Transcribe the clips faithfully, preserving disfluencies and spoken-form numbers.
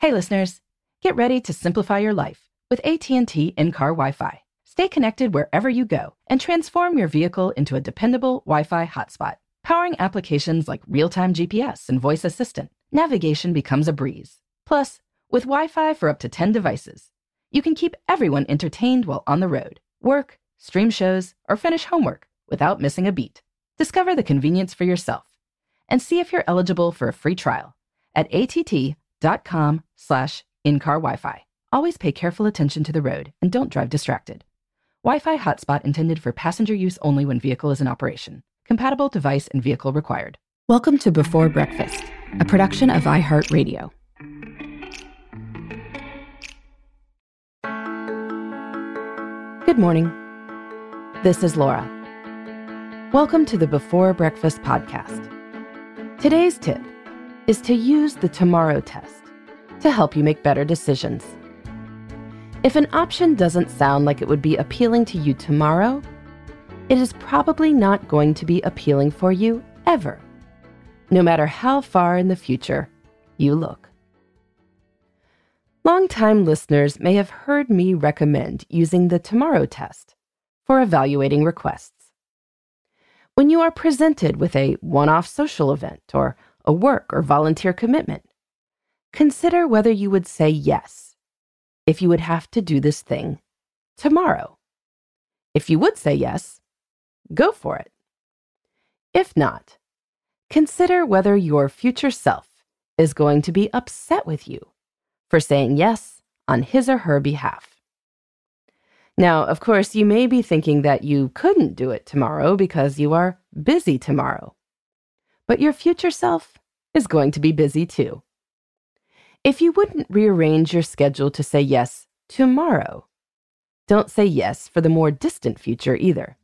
Hey listeners, get ready to simplify your life with A T and T in-car Wi-Fi. Stay connected wherever you go and transform your vehicle into a dependable Wi-Fi hotspot. Powering applications like real-time G P S and voice assistant, navigation becomes a breeze. Plus, with Wi-Fi for up to ten devices, you can keep everyone entertained while on the road, work, stream shows, or finish homework without missing a beat. Discover the convenience for yourself and see if you're eligible for a free trial at att.com slash in-car Wi-Fi. Always pay careful attention to the road and don't drive distracted. Wi-Fi hotspot intended for passenger use only when vehicle is in operation. Compatible device and vehicle required. Welcome to Before Breakfast, a production of iHeartRadio. Good morning. This is Laura. Welcome to the Before Breakfast podcast. Today's tip is to use the tomorrow test to help you make better decisions. If an option doesn't sound like it would be appealing to you tomorrow, it is probably not going to be appealing for you ever, no matter how far in the future you look. Longtime listeners may have heard me recommend using the tomorrow test for evaluating requests. When you are presented with a one-off social event or a work or volunteer commitment, consider whether you would say yes if you would have to do this thing tomorrow. If you would say yes, go for it. If not, consider whether your future self is going to be upset with you for saying yes on his or her behalf. Now, of course, you may be thinking that you couldn't do it tomorrow because you are busy tomorrow. But your future self is going to be busy too. If you wouldn't rearrange your schedule to say yes tomorrow, don't say yes for the more distant future either.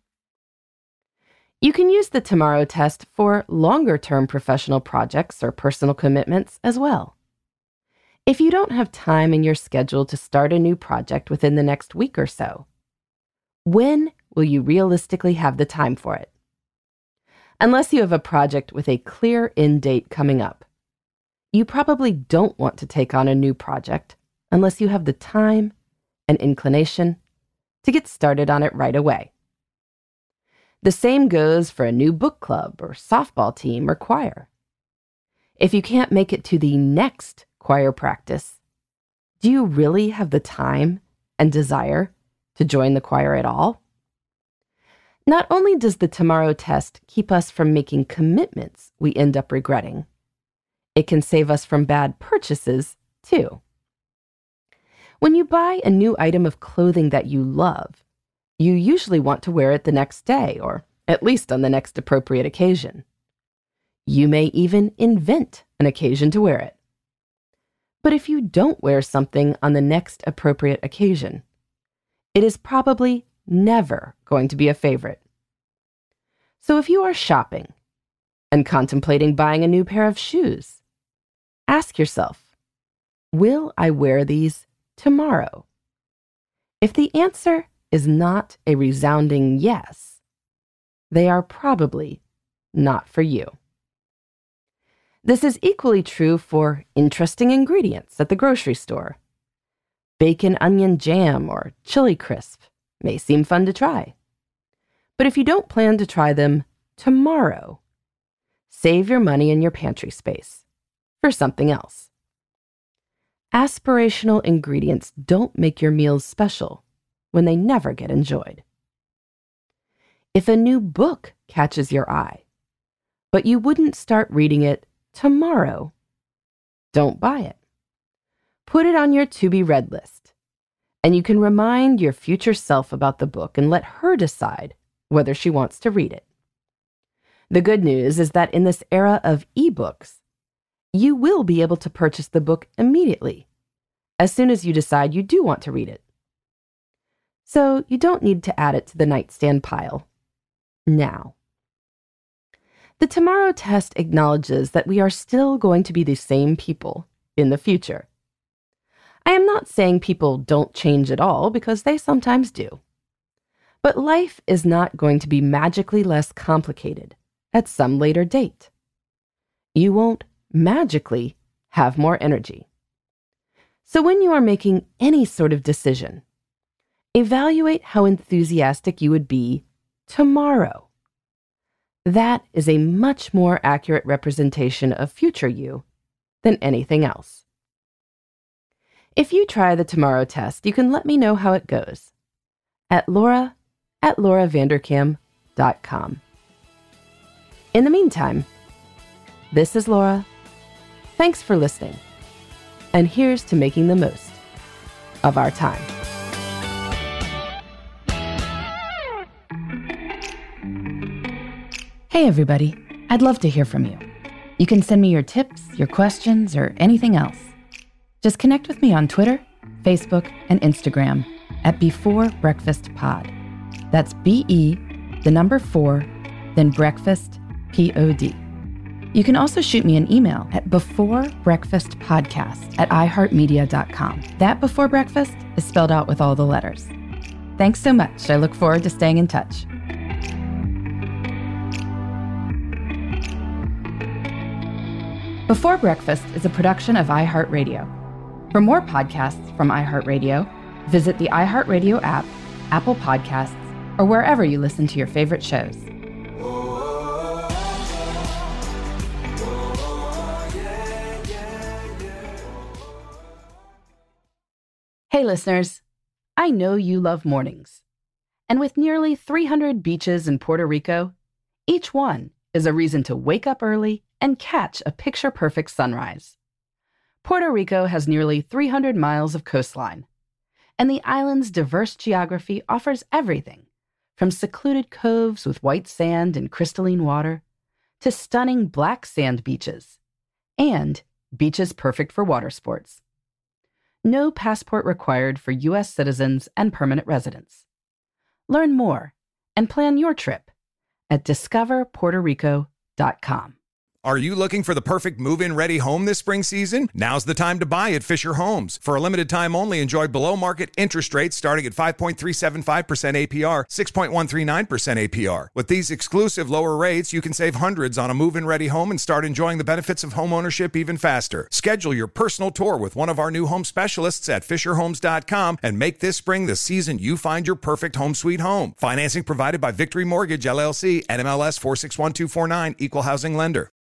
You can use the tomorrow test for longer-term professional projects or personal commitments as well. If you don't have time in your schedule to start a new project within the next week or so, when will you realistically have the time for it? Unless you have a project with a clear end date coming up, you probably don't want to take on a new project unless you have the time and inclination to get started on it right away. The same goes for a new book club or softball team or choir. If you can't make it to the next choir practice, do you really have the time and desire to join the choir at all? Not only does the tomorrow test keep us from making commitments we end up regretting, it can save us from bad purchases too. When you buy a new item of clothing that you love, you usually want to wear it the next day, or at least on the next appropriate occasion. You may even invent an occasion to wear it. But if you don't wear something on the next appropriate occasion, it is probably never going to be a favorite. So if you are shopping and contemplating buying a new pair of shoes, ask yourself, will I wear these tomorrow? If the answer is not a resounding yes, they are probably not for you. This is equally true for interesting ingredients at the grocery store. Bacon onion jam or chili crisp may seem fun to try. But if you don't plan to try them tomorrow, save your money and your pantry space for something else. Aspirational ingredients don't make your meals special when they never get enjoyed. If a new book catches your eye, but you wouldn't start reading it tomorrow, don't buy it. Put it on your to-be-read list, and you can remind your future self about the book and let her decide whether she wants to read it. The good news is that in this era of ebooks, you will be able to purchase the book immediately, as soon as you decide you do want to read it. So you don't need to add it to the nightstand pile now. The tomorrow test acknowledges that we are still going to be the same people in the future. I am not saying people don't change at all, because they sometimes do. But life is not going to be magically less complicated at some later date. You won't magically have more energy. So when you are making any sort of decision, evaluate how enthusiastic you would be tomorrow. That is a much more accurate representation of future you than anything else. If you try the tomorrow test, you can let me know how it goes at Laura at laura vanderkam dot com. In the meantime, this is Laura. Thanks for listening. And here's to making the most of our time. Hey everybody, I'd love to hear from you. You can send me your tips, your questions, or anything else. Just connect with me on Twitter, Facebook, and Instagram at Before Breakfast Pod. That's B E, the number four, then breakfast, P O D. You can also shoot me an email at beforebreakfastpodcast at iheartmedia dot com. That Before Breakfast is spelled out with all the letters. Thanks so much. I look forward to staying in touch. Before Breakfast is a production of iHeartRadio. For more podcasts from iHeartRadio, visit the iHeartRadio app, Apple Podcasts, or wherever you listen to your favorite shows. Hey listeners, I know you love mornings. And with nearly three hundred beaches in Puerto Rico, each one is a reason to wake up early and catch a picture-perfect sunrise. Puerto Rico has nearly three hundred miles of coastline, and the island's diverse geography offers everything from secluded coves with white sand and crystalline water to stunning black sand beaches and beaches perfect for water sports. No passport required for U S citizens and permanent residents. Learn more and plan your trip at discover puerto rico dot com. Are you looking for the perfect move-in ready home this spring season? Now's the time to buy at Fisher Homes. For a limited time only, enjoy below-market interest rates starting at five point three seven five percent A P R, six point one three nine percent A P R. With these exclusive lower rates, you can save hundreds on a move-in ready home and start enjoying the benefits of home ownership even faster. Schedule your personal tour with one of our new home specialists at fisher homes dot com and make this spring the season you find your perfect home sweet home. Financing provided by Victory Mortgage, L L C, N M L S four six one two four nine, Equal Housing Lender.